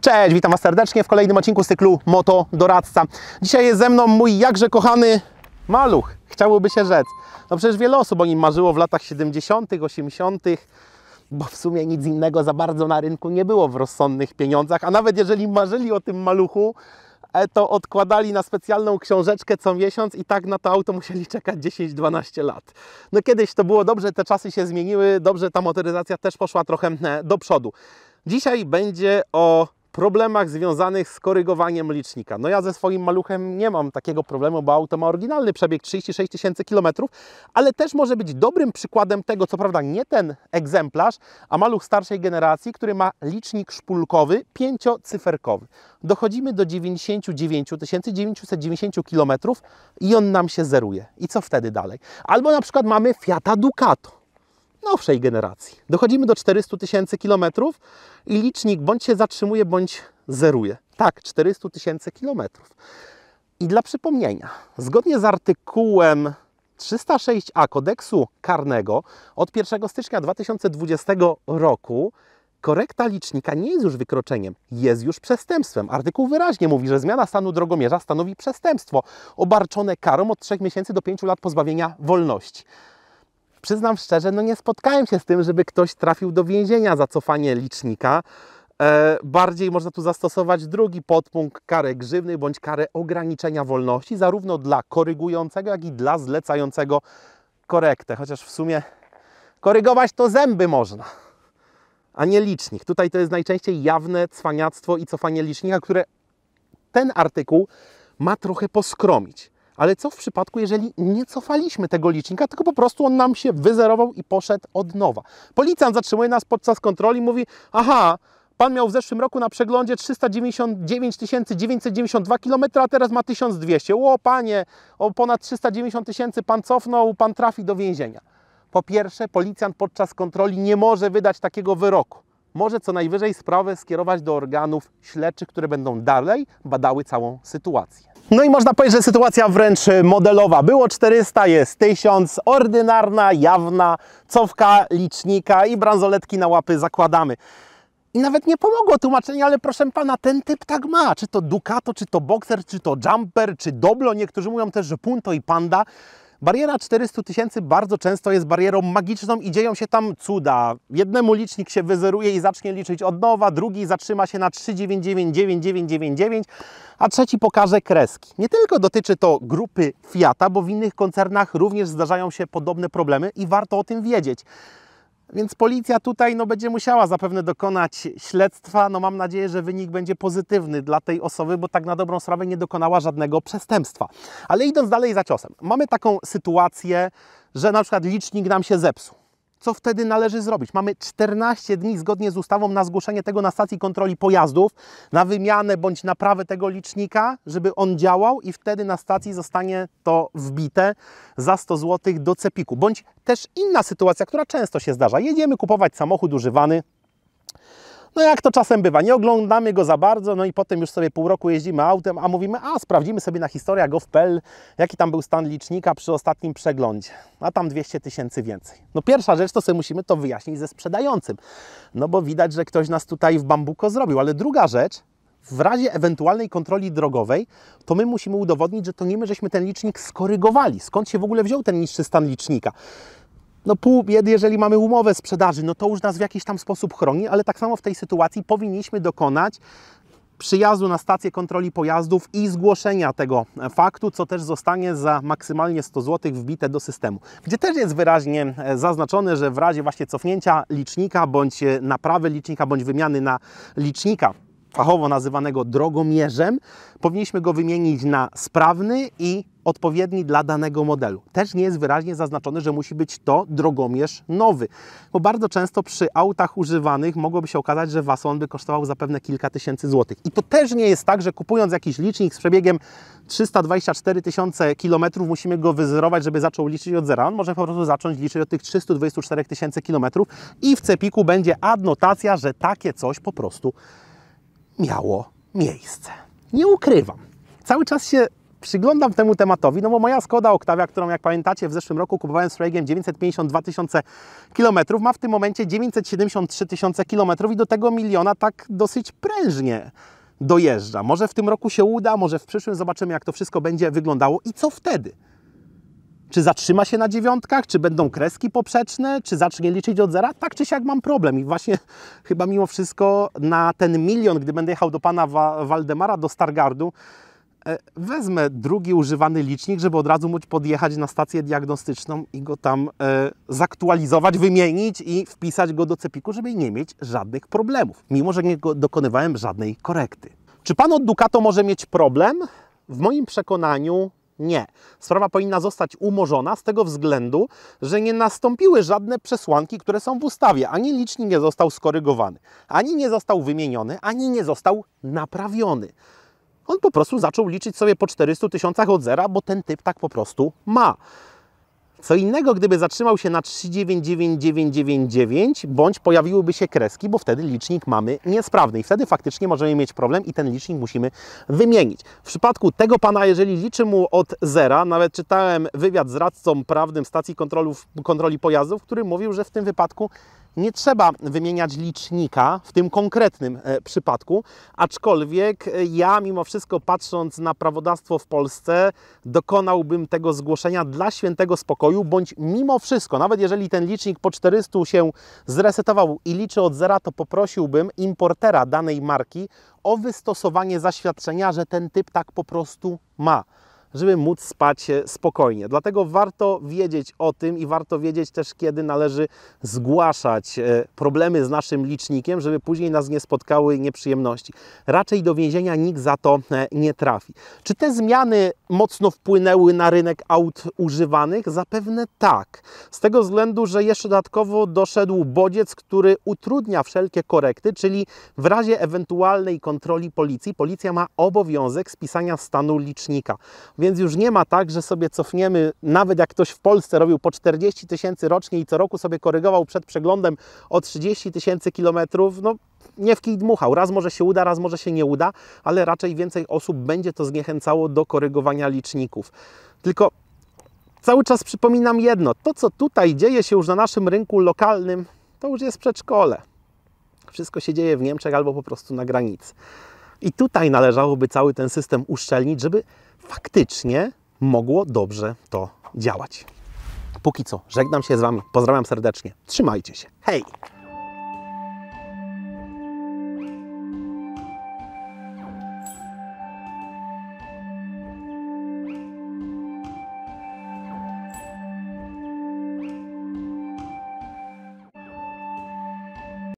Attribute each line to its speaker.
Speaker 1: Cześć, witam Was serdecznie w kolejnym odcinku z cyklu Moto Doradca. Dzisiaj jest ze mną mój jakże kochany maluch, chciałoby się rzec. No przecież wiele osób o nim marzyło w latach 70., 80., bo w sumie nic innego za bardzo na rynku nie było w rozsądnych pieniądzach, a nawet jeżeli marzyli o tym maluchu, to odkładali na specjalną książeczkę co miesiąc i tak na to auto musieli czekać 10-12 lat. No kiedyś to było dobrze, te czasy się zmieniły, dobrze ta motoryzacja też poszła trochę do przodu. Dzisiaj będzie o problemach związanych z korygowaniem licznika. No ja ze swoim maluchem nie mam takiego problemu, bo auto ma oryginalny przebieg 36 tysięcy kilometrów, ale też może być dobrym przykładem tego, co prawda nie ten egzemplarz, a maluch starszej generacji, który ma licznik szpulkowy 5-cyferkowy. Dochodzimy do 99 990 kilometrów i on nam się zeruje. I co wtedy dalej? Albo na przykład mamy Fiata Ducato nowszej generacji. Dochodzimy do 400 tysięcy kilometrów i licznik bądź się zatrzymuje, bądź zeruje. Tak, 400 tysięcy kilometrów. I dla przypomnienia, zgodnie z artykułem 306a kodeksu karnego od 1 stycznia 2020 roku korekta licznika nie jest już wykroczeniem, jest już przestępstwem. Artykuł wyraźnie mówi, że zmiana stanu drogomierza stanowi przestępstwo obarczone karą od 3 miesięcy do 5 lat pozbawienia wolności. Przyznam szczerze, no nie spotkałem się z tym, żeby ktoś trafił do więzienia za cofanie licznika. Bardziej można tu zastosować drugi podpunkt, karę grzywny bądź karę ograniczenia wolności, zarówno dla korygującego, jak i dla zlecającego korektę. Chociaż w sumie korygować to zęby można, a nie licznik. Tutaj to jest najczęściej jawne cwaniactwo i cofanie licznika, które ten artykuł ma trochę poskromić. Ale co w przypadku, jeżeli nie cofaliśmy tego licznika, tylko po prostu on nam się wyzerował i poszedł od nowa? Policjant zatrzymuje nas podczas kontroli i mówi: aha, pan miał w zeszłym roku na przeglądzie 399 992 km, a teraz ma 1200. O panie, o ponad 390 tysięcy pan cofnął, pan trafi do więzienia. Po pierwsze, policjant podczas kontroli nie może wydać takiego wyroku. Może co najwyżej sprawę skierować do organów śledczych, które będą dalej badały całą sytuację. No i można powiedzieć, że sytuacja wręcz modelowa. Było 400, jest 1000, ordynarna, jawna, cofka licznika i bransoletki na łapy zakładamy. I nawet nie pomogło tłumaczenie, ale proszę pana, ten typ tak ma. Czy to Ducato, czy to Boxer, czy to Jumper, czy Doblo. Niektórzy mówią też, że Punto i Panda. Bariera 400 tysięcy bardzo często jest barierą magiczną i dzieją się tam cuda. Jednemu licznik się wyzeruje i zacznie liczyć od nowa, drugi zatrzyma się na 3999999, a trzeci pokaże kreski. Nie tylko dotyczy to grupy Fiata, bo w innych koncernach również zdarzają się podobne problemy i warto o tym wiedzieć. Więc policja tutaj będzie musiała zapewne dokonać śledztwa. Mam nadzieję, że wynik będzie pozytywny dla tej osoby, bo tak na dobrą sprawę nie dokonała żadnego przestępstwa. Ale idąc dalej za ciosem, mamy taką sytuację, że na przykład licznik nam się zepsuł. Co wtedy należy zrobić? Mamy 14 dni zgodnie z ustawą na zgłoszenie tego na stacji kontroli pojazdów, na wymianę bądź naprawę tego licznika, żeby on działał i wtedy na stacji zostanie to wbite za 100 zł do cepiku. Bądź też inna sytuacja, która często się zdarza. Jedziemy kupować samochód używany. No jak to czasem bywa, nie oglądamy go za bardzo, i potem już sobie pół roku jeździmy autem, a mówimy, sprawdzimy sobie na historia.gov.pl, jaki tam był stan licznika przy ostatnim przeglądzie, a tam 200 tysięcy więcej. Pierwsza rzecz to sobie musimy to wyjaśnić ze sprzedającym, bo widać, że ktoś nas tutaj w bambuko zrobił, ale druga rzecz, w razie ewentualnej kontroli drogowej, to my musimy udowodnić, że to nie my, żeśmy ten licznik skorygowali, skąd się w ogóle wziął ten niższy stan licznika. Pół biedy, jeżeli mamy umowę sprzedaży, to już nas w jakiś tam sposób chroni, ale tak samo w tej sytuacji powinniśmy dokonać przyjazdu na stację kontroli pojazdów i zgłoszenia tego faktu, co też zostanie za maksymalnie 100 zł wbite do systemu. Gdzie też jest wyraźnie zaznaczone, że w razie właśnie cofnięcia licznika, bądź naprawy licznika, bądź wymiany na licznika fachowo nazywanego drogomierzem, powinniśmy go wymienić na sprawny i odpowiedni dla danego modelu. Też nie jest wyraźnie zaznaczone, że musi być to drogomierz nowy, bo bardzo często przy autach używanych mogłoby się okazać, że wason by kosztował zapewne kilka tysięcy złotych. I to też nie jest tak, że kupując jakiś licznik z przebiegiem 324 tysiące kilometrów musimy go wyzerować, żeby zaczął liczyć od zera. On może po prostu zacząć liczyć od tych 324 tysięcy kilometrów i w cepiku będzie adnotacja, że takie coś po prostu miało miejsce. Nie ukrywam. Cały czas się przyglądam temu tematowi, no bo moja Skoda Octavia, którą jak pamiętacie w zeszłym roku kupowałem z przebiegiem 952 tysiące kilometrów, ma w tym momencie 973 tysiące kilometrów i do tego miliona tak dosyć prężnie dojeżdża. Może w tym roku się uda, może w przyszłym zobaczymy, jak to wszystko będzie wyglądało i co wtedy? Czy zatrzyma się na dziewiątkach, czy będą kreski poprzeczne, czy zacznie liczyć od zera? Tak czy siak mam problem i właśnie chyba mimo wszystko na ten milion, gdy będę jechał do pana Waldemara, do Stargardu, wezmę drugi używany licznik, żeby od razu móc podjechać na stację diagnostyczną i go tam zaktualizować, wymienić i wpisać go do cepiku, żeby nie mieć żadnych problemów, mimo że nie dokonywałem żadnej korekty. Czy pan od Ducato może mieć problem? W moim przekonaniu nie. Sprawa powinna zostać umorzona z tego względu, że nie nastąpiły żadne przesłanki, które są w ustawie. Ani licznik nie został skorygowany, ani nie został wymieniony, ani nie został naprawiony. On po prostu zaczął liczyć sobie po 400 tysiącach od zera, bo ten typ tak po prostu ma. Co innego, gdyby zatrzymał się na 39999, bądź pojawiłyby się kreski, bo wtedy licznik mamy niesprawny i wtedy faktycznie możemy mieć problem i ten licznik musimy wymienić. W przypadku tego pana, jeżeli liczy mu od zera, nawet czytałem wywiad z radcą prawnym stacji kontroli pojazdów, który mówił, że w tym wypadku nie trzeba wymieniać licznika w tym konkretnym przypadku, aczkolwiek ja mimo wszystko, patrząc na prawodawstwo w Polsce, dokonałbym tego zgłoszenia dla świętego spokoju, bądź mimo wszystko, nawet jeżeli ten licznik po 400 się zresetował i liczy od zera, to poprosiłbym importera danej marki o wystosowanie zaświadczenia, że ten typ tak po prostu ma, żeby móc spać spokojnie. Dlatego warto wiedzieć o tym i warto wiedzieć też, kiedy należy zgłaszać problemy z naszym licznikiem, żeby później nas nie spotkały nieprzyjemności. Raczej do więzienia nikt za to nie trafi. Czy te zmiany mocno wpłynęły na rynek aut używanych? Zapewne tak. Z tego względu, że jeszcze dodatkowo doszedł bodziec, który utrudnia wszelkie korekty, czyli w razie ewentualnej kontroli policji, policja ma obowiązek spisania stanu licznika. Więc już nie ma tak, że sobie cofniemy, nawet jak ktoś w Polsce robił po 40 tysięcy rocznie i co roku sobie korygował przed przeglądem o 30 tysięcy kilometrów, no nie w kij dmuchał. Raz może się uda, raz może się nie uda, ale raczej więcej osób będzie to zniechęcało do korygowania liczników. Tylko cały czas przypominam jedno, to co tutaj dzieje się już na naszym rynku lokalnym, to już jest przedszkole. Wszystko się dzieje w Niemczech albo po prostu na granicy. I tutaj należałoby cały ten system uszczelnić, żeby faktycznie mogło dobrze to działać. Póki co, żegnam się z Wami, pozdrawiam serdecznie, trzymajcie się, hej!